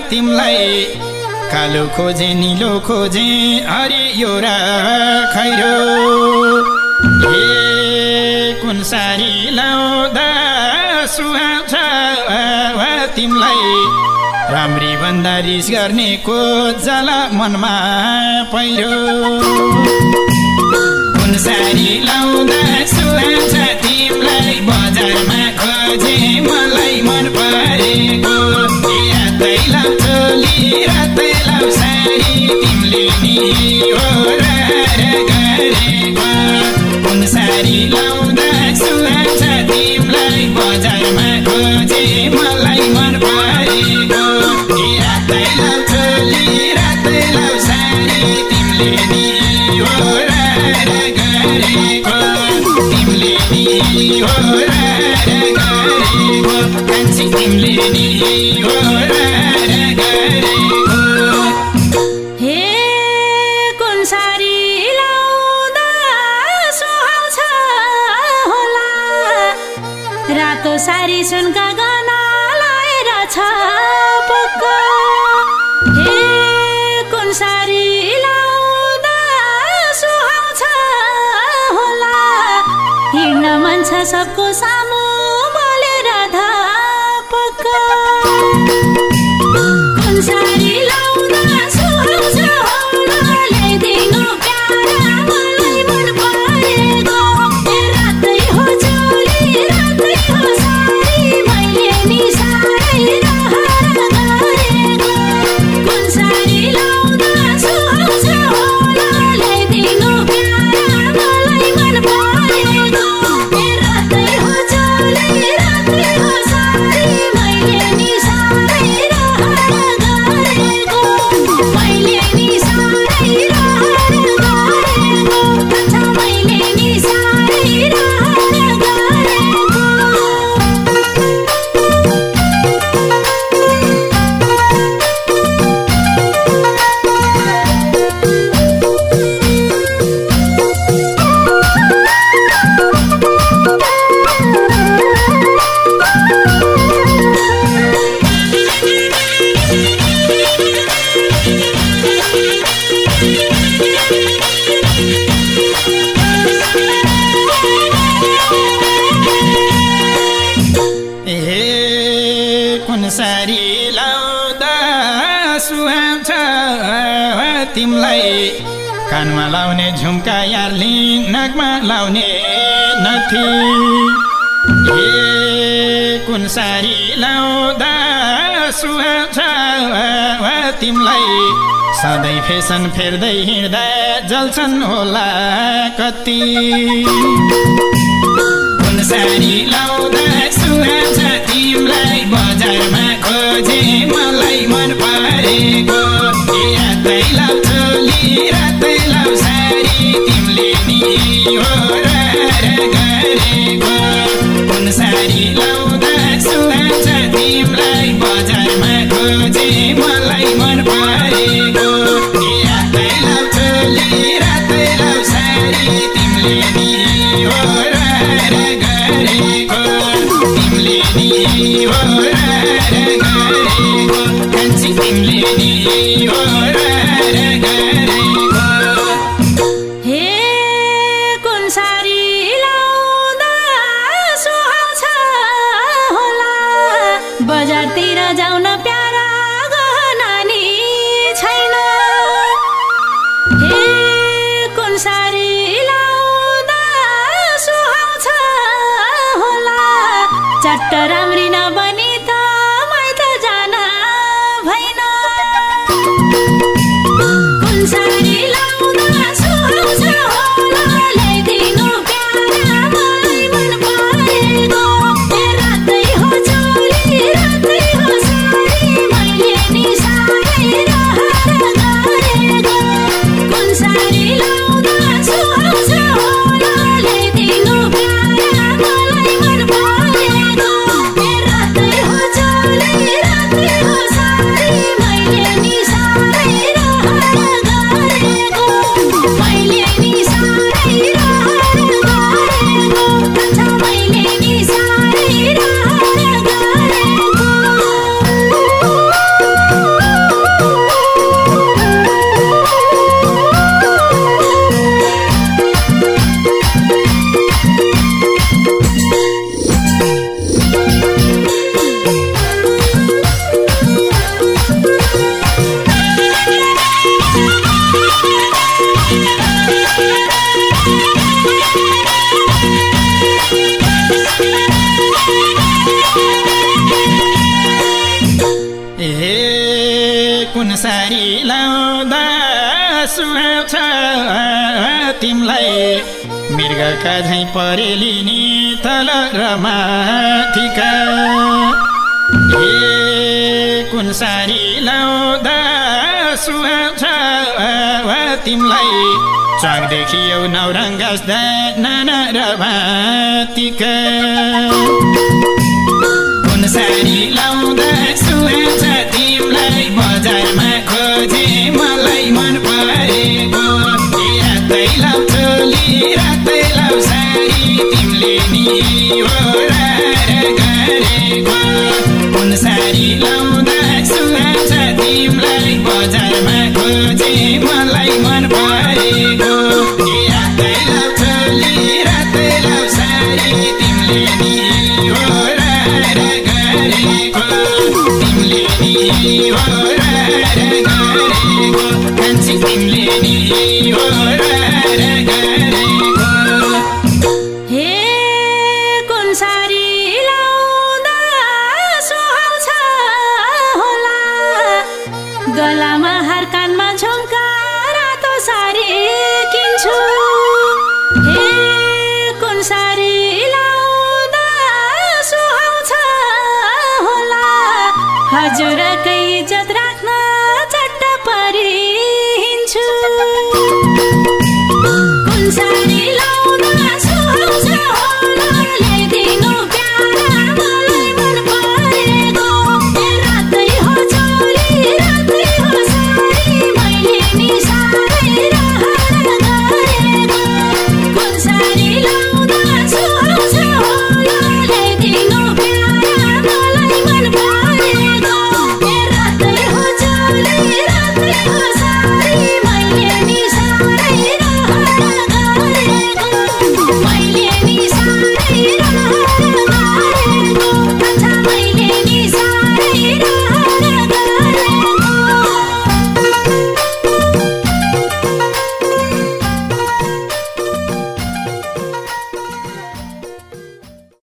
तिमलाई कालो खोजे नीलो खोजे हरियो र खैरो हे कुन सारी लाउँदा सुहाउँछ तिमलाई राम्री भन्दा रिस गर्नेको जला मनमा पहिरो कुन सारी लाउँदा सुहाउँछ तिमलाई बजारमा खोजे मलाई मन परेको रातै लाउ चोली रातै लाउ सारी तिमीले नि हो र गरेको कुन सारी लाउँदा सुहाउँछ तिमीलाई बजारमा खोजे मलाई मन परेको रातै लाउ चोली रातै लाउ सारी तिमीले नि हो र गरेको तिमीले नि हो र गरेको कान्छी तिमीले नि हो र गरेको हे कुन सारी लाउँदा सुहाउँछ होला रातो सारी सुनका गहना लाएर छ पक्क हे कुन सारी लाउँदा सुहाउँछ होला हिँड्न मन छ सबको सामु बोलेर धपक्क कुन सारी लाउँदा सुहाउँछ होला ल्याइदिनु प्यारा मलाई मन परेको रातै हो चोली रातै हो सारी मैले नि सारै रहर गरेको कुन सारी लाउँदा सुहाउँछ होला ल्याइदिनु प्यारा मलाई मन परेको रातै हो चोली रातै हो सारी मैले नि सारै रहर गरेको मैले नि सारै रहर गरेको अच्छा मैले नि सारै रहर गरेको हे कुन सारी लाउँदा सुहाउँछ तिमलाई कानमा लाउने झुम्का यार्ली नाकमा लाउने नथी हे कुन सारी लाउँदा सुहाउँछ तिमलाई सधैँ फेसन फेर्दै हिँड्दा जल्छन् होला कति कुन सारी लाउँदा सुहाउँछ तिमीलाई बजारमा खोजे मलाई मन परेको रातै लाउ चोली रातै लाउ सारी तिमीले नि हो र गरेको कुन सारी लाउँदा सुहाउँछ तिमीलाई बजारमा खोजे मलाई मन परेको रातै लाउ चोली रातै लाउ सारी तिमीले नि हो र गरेको तिमीले नि हो र गरेको कान्छी तिमीले नि हो र गरेको हे कुन सारी लाउँदा सुहाउँछ होला बजारतिर जाउन प्यारा गहना नि छैन हे कुन सारी लाउँदा सुहाउँछ होला चट्ट राम्री नबनी त माइत जान भएन कुन सारी लाउँदा सुहाउँछ होला ल्याइदिनु प्यारा मलाई मन परेको रातै हो चोली रातै हो सारी मैले नि सारै रहर गरेको कुन सारी लाउँदा सुहाउँछ होला ल्याइदिनु प्यारा मलाई मन परेको रातै हो चोली रातै हो सारी मैले नि सारै रहर गरेको सारी लाउँदा सुहाउँछ तिमलाई मृगका झैँ परेली नि तल र माथिका कुन सारी लाउँदा सुहाउँछ तिमलाई च्वाङदेखि यो नौरङ्ग नाना र भातीका कुन सारी लाउँदा सुहाउँछ तिमलाई बजारमा खोजे मलाई मन परेको रातै लाउ चोली रातै लाउ सारी तिमीले नि गरेको कुन सारी लाउँदा सुहाउँछ तिमीलाई बजारमा खोजे मलाई मन परेको रातै लाउ चोली रातै लाउ सारी तिमीले नि गरेको तिमीले नि गरेको कान्छी तिमीले नि गरेको हे कुन सारी लाउँदा सुहाउँछ होला गलामा हार कानमा झुम्का रातो सारी किन्छु हे कुन सारी लाउँदा सुहाउँछ होला हजुरकै इज्जत राख्न चट्ट परिहिन्छु कुन सारी लाउँदा सुहाउँछ होला ल्याइदिनु प्यारा मलाई मन परेको रातै हो चोली रातै हो सारी मैले नि साह्रै रहर गरेको कुन सारी लाउँदा सुहाउँछ होला ल्याइदिनु प्यारा मलाई मन परेको रातै हो चोली रातै हो